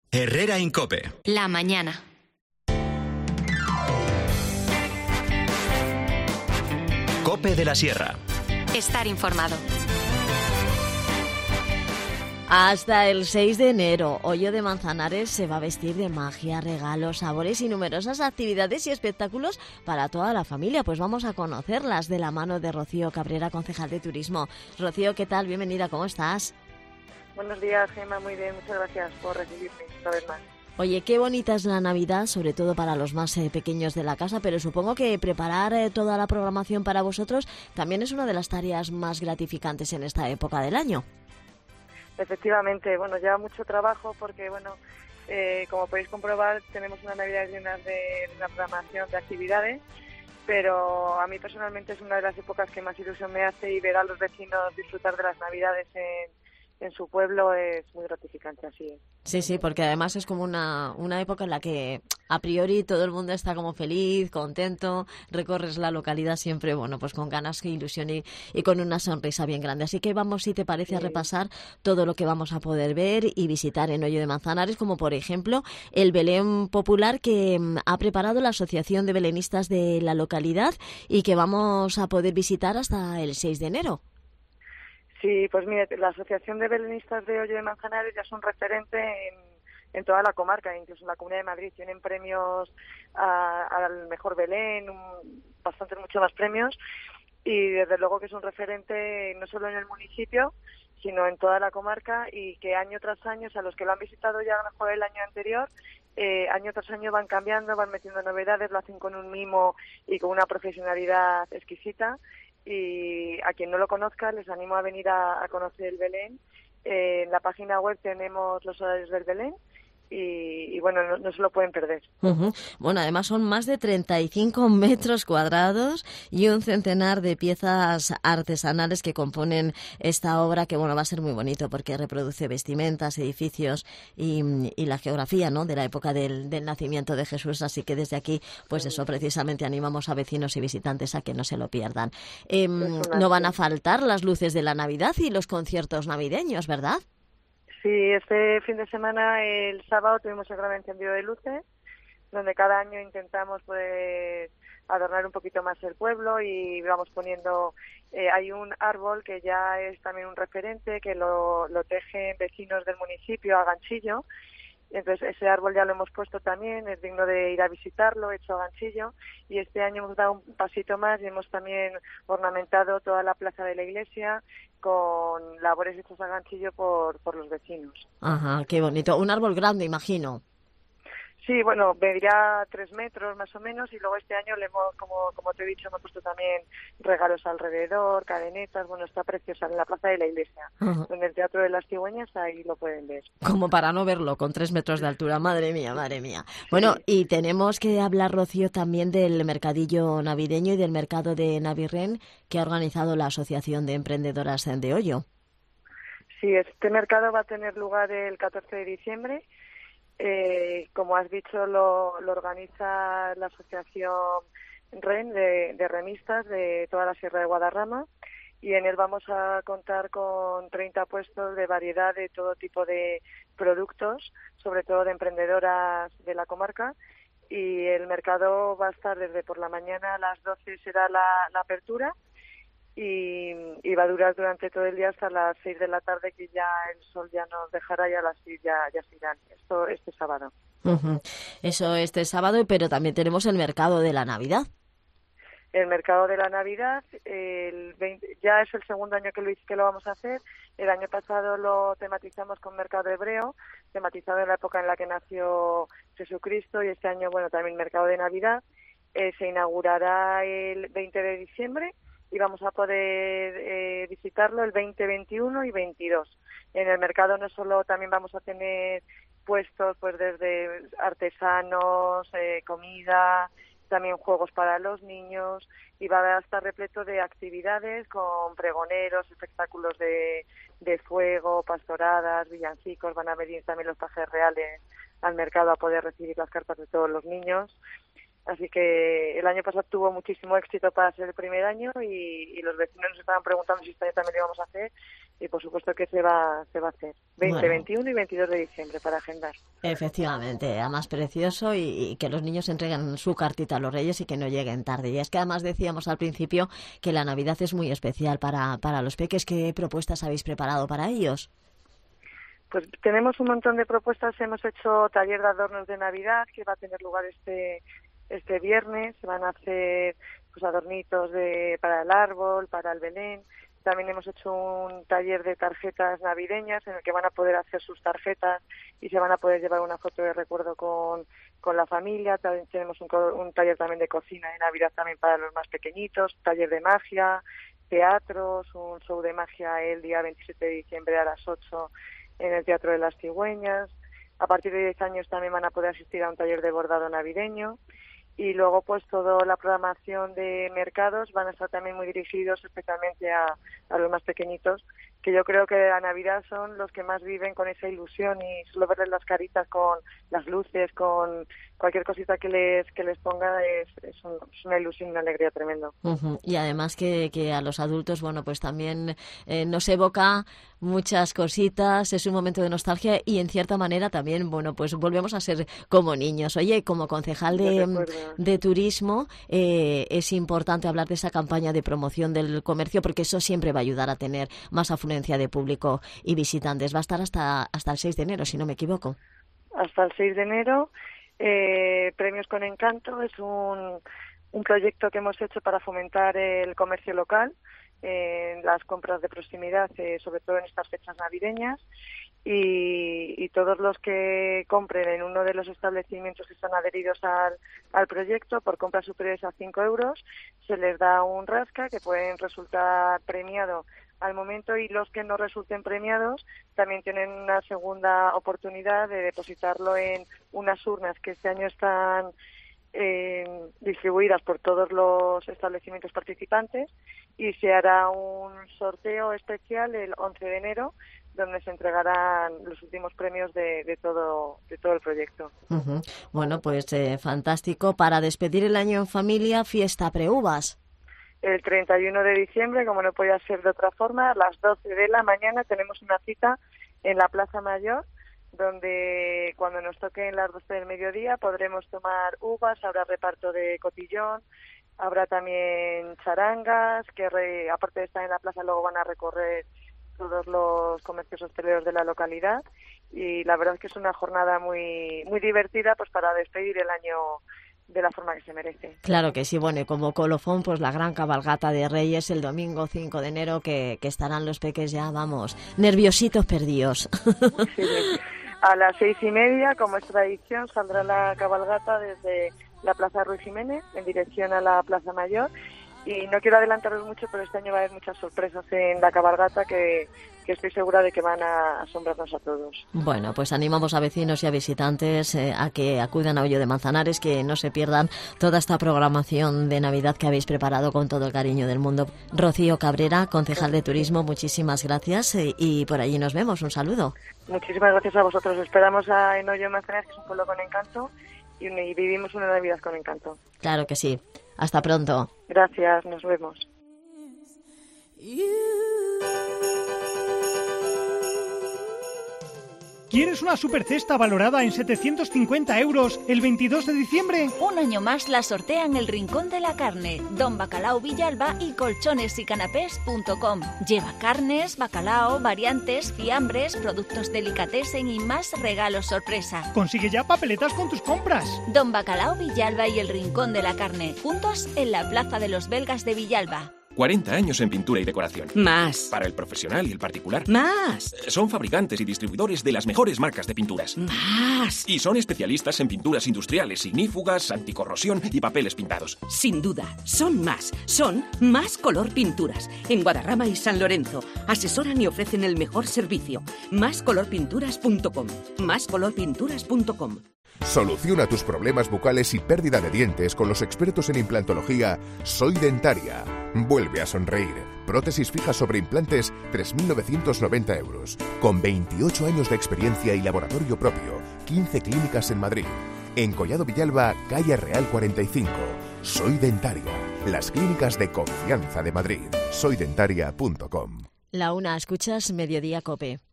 Herrera Incope. La mañana. Cope de la Sierra. Estar informado. Hasta el 6 de enero, Oyo de Manzanares se va a vestir de magia, regalos, sabores y numerosas actividades y espectáculos para toda la familia. Pues vamos a conocerlas de la mano de Rocío Cabrera, concejal de Turismo. Rocío, ¿qué tal? Bienvenida, ¿cómo estás? Buenos días, Gemma, muy bien, muchas gracias por recibirme una vez más. Oye, qué bonita es la Navidad, sobre todo para los más pequeños de la casa, pero supongo que preparar toda la programación para vosotros también es una de las tareas más gratificantes en esta época del año. Efectivamente, bueno, lleva mucho trabajo porque, como podéis comprobar, tenemos una Navidad llena de una programación de actividades, pero a mí personalmente es una de las épocas que más ilusión me hace, y ver a los vecinos disfrutar de las Navidades en su pueblo es muy gratificante, así es. Sí, porque además es como una época en la que a priori todo el mundo está como feliz, contento, recorres la localidad siempre, pues con ganas, ilusión y con una sonrisa bien grande. Así que vamos, si te parece, a repasar todo lo que vamos a poder ver y visitar en Oyo de Manzanares, como por ejemplo el Belén Popular que ha preparado la Asociación de Belenistas de la localidad y que vamos a poder visitar hasta el 6 de enero. Sí, pues mire, la Asociación de Belenistas de Oyo de Manzanares ya es un referente en toda la comarca, incluso en la Comunidad de Madrid. Tienen premios al mejor Belén, muchos más premios, y desde luego que es un referente no solo en el municipio, sino en toda la comarca, y que año tras año, a los que lo han visitado ya a lo mejor el año anterior, año tras año van cambiando, van metiendo novedades, lo hacen con un mimo y con una profesionalidad exquisita. Y a quien no lo conozca, les animo a venir a conocer el Belén. En la página web tenemos los horarios del Belén y no se lo pueden perder. Uh-huh. Bueno, además son más de 35 metros cuadrados y un centenar de piezas artesanales que componen esta obra, que va a ser muy bonito porque reproduce vestimentas, edificios y la geografía, ¿no?, de la época del nacimiento de Jesús. Así que desde aquí, pues eso, precisamente animamos a vecinos y visitantes a que no se lo pierdan. No van a faltar las luces de la Navidad y los conciertos navideños, ¿verdad? Sí, este fin de semana, el sábado, tuvimos el gran encendido de luces, donde cada año intentamos adornar un poquito más el pueblo, y vamos poniendo, hay un árbol que ya es también un referente, que lo tejen vecinos del municipio a ganchillo. Entonces ese árbol ya lo hemos puesto también, es digno de ir a visitarlo, hecho a ganchillo, y este año hemos dado un pasito más y hemos también ornamentado toda la plaza de la iglesia con labores hechas a ganchillo por los vecinos. Ajá, qué bonito. Un árbol grande, imagino. Sí, medirá 3 metros más o menos, y luego este año le hemos, como te he dicho, hemos puesto también regalos alrededor, cadenetas. Está preciosa en la plaza de la iglesia, en el Teatro de las Cigüeñas, ahí lo pueden ver. Como para no verlo, con 3 metros de altura, madre mía. Bueno, y tenemos que hablar, Rocío, también del mercadillo navideño y del mercado de Navirren que ha organizado la Asociación de Emprendedoras de Oyo. Sí, este mercado va a tener lugar el 14 de diciembre. Como has dicho, lo organiza la Asociación REN de remistas de toda la Sierra de Guadarrama, y en él vamos a contar con 30 puestos de variedad de todo tipo de productos, sobre todo de emprendedoras de la comarca, y el mercado va a estar desde por la mañana a las 12 será la apertura, y va a durar durante todo el día hasta las 6 de la tarde, que ya el sol ya nos dejará, y a las 6 ya se irán. Esto este sábado. Uh-huh. Eso este sábado, pero también tenemos el mercado de la Navidad. El mercado de la Navidad, ya es el segundo año que lo vamos a hacer. El año pasado lo tematizamos con mercado hebreo, tematizado en la época en la que nació Jesucristo, y este año, también mercado de Navidad. Se inaugurará el 20 de diciembre y vamos a poder visitarlo el 20, 21 y 22. En el mercado no solo, también vamos a tener puestos desde artesanos, comida, también juegos para los niños, y va a estar repleto de actividades con pregoneros, espectáculos de fuego, pastoradas, villancicos. Van a venir también los pajes reales al mercado a poder recibir las cartas de todos los niños. Así que el año pasado tuvo muchísimo éxito para ser el primer año y los vecinos nos estaban preguntando si este año también lo íbamos a hacer y por supuesto que se va a hacer. 20, 21 y 22 de diciembre para agendar. Efectivamente, además precioso y que los niños entreguen su cartita a los Reyes y que no lleguen tarde. Y es que además decíamos al principio que la Navidad es muy especial para los peques. ¿Qué propuestas habéis preparado para ellos? Pues tenemos un montón de propuestas. Hemos hecho taller de adornos de Navidad que va a tener lugar este viernes. Se van a hacer pues adornitos para el árbol, para el Belén. También hemos hecho un taller de tarjetas navideñas en el que van a poder hacer sus tarjetas y se van a poder llevar una foto de recuerdo con la familia. También tenemos un taller también de cocina de Navidad también para los más pequeñitos, taller de magia, teatros, un show de magia el día 27 de diciembre a las 8 en el Teatro de las Cigüeñas. A partir de 10 años también van a poder asistir a un taller de bordado navideño. Y luego, pues, toda la programación de mercados van a estar también muy dirigidos especialmente a los más pequeñitos, que yo creo que la Navidad son los que más viven con esa ilusión y solo verles las caritas con las luces, con cualquier cosita que les ponga es una ilusión y una alegría tremendo. Uh-huh. Y además que a los adultos, bueno, pues también nos evoca muchas cositas, es un momento de nostalgia y en cierta manera también, bueno, pues volvemos a ser como niños. Oye, como concejal de turismo, es importante hablar de esa campaña de promoción del comercio porque eso siempre va a ayudar a tener más afluencia de público y visitantes. Va a estar hasta el 6 de enero, si no me equivoco. Hasta el 6 de enero. Premios con Encanto es un proyecto que hemos hecho para fomentar el comercio local en las compras de proximidad, sobre todo en estas fechas navideñas, y todos los que compren en uno de los establecimientos que están adheridos al proyecto por compras superiores a 5 euros se les da un rasca que pueden resultar premiado al momento, y los que no resulten premiados también tienen una segunda oportunidad de depositarlo en unas urnas que este año están distribuidas por todos los establecimientos participantes, y se hará un sorteo especial el 11 de enero donde se entregarán los últimos premios de todo el proyecto. Uh-huh. Bueno, pues fantástico. Para despedir el año en familia, fiesta pre-uvas. El 31 de diciembre, como no podía ser de otra forma, a las 12 de la mañana tenemos una cita en la Plaza Mayor, donde cuando nos toquen las 12 del mediodía podremos tomar uvas, habrá reparto de cotillón, habrá también charangas, que aparte de estar en la plaza luego van a recorrer todos los comercios hosteleros de la localidad, y la verdad es que es una jornada muy, muy divertida pues para despedir el año de la forma que se merece. Claro que sí, bueno, y como colofón, pues la gran cabalgata de Reyes el domingo 5 de enero, que estarán los peques ya, vamos, nerviositos perdidos. Sí, a las 6:30, como es tradición, saldrá la cabalgata desde la Plaza Ruiz Jiménez en dirección a la Plaza Mayor, y no quiero adelantaros mucho, pero este año va a haber muchas sorpresas en la cabalgata que estoy segura de que van a asombrarnos a todos. Bueno, pues animamos a vecinos y a visitantes a que acudan a Hoyo de Manzanares, que no se pierdan toda esta programación de Navidad que habéis preparado con todo el cariño del mundo. Rocío Cabrera, concejal de Turismo, muchísimas gracias y por allí nos vemos. Un saludo. Muchísimas gracias a vosotros. Esperamos en Hoyo de Manzanares, que es un pueblo con encanto, y vivimos una Navidad con encanto. Claro que sí. Hasta pronto. Gracias, nos vemos. ¿Quieres una supercesta valorada en 750 euros el 22 de diciembre? Un año más la sortean El Rincón de la Carne, Don Bacalao Villalba y colchonesycanapés.com. Lleva carnes, bacalao, variantes, fiambres, productos delicatessen y más regalos sorpresa. Consigue ya papeletas con tus compras. Don Bacalao Villalba y El Rincón de la Carne, juntos en la Plaza de los Belgas de Villalba. 40 años en pintura y decoración. Más. Para el profesional y el particular. Más. Son fabricantes y distribuidores de las mejores marcas de pinturas. Más. Y son especialistas en pinturas industriales, ignífugas, anticorrosión y papeles pintados. Sin duda, son más. Son Más Color Pinturas. En Guadarrama y San Lorenzo. Asesoran y ofrecen el mejor servicio. Máscolorpinturas.com. Máscolorpinturas.com. Soluciona tus problemas bucales y pérdida de dientes con los expertos en implantología Soy Dentaria. Vuelve a sonreír. Prótesis fijas sobre implantes, 3.990 euros. Con 28 años de experiencia y laboratorio propio. 15 clínicas en Madrid. En Collado Villalba, calle Real 45. Soy Dentaria, las clínicas de confianza de Madrid. Soydentaria.com. La una, escuchas Mediodía COPE.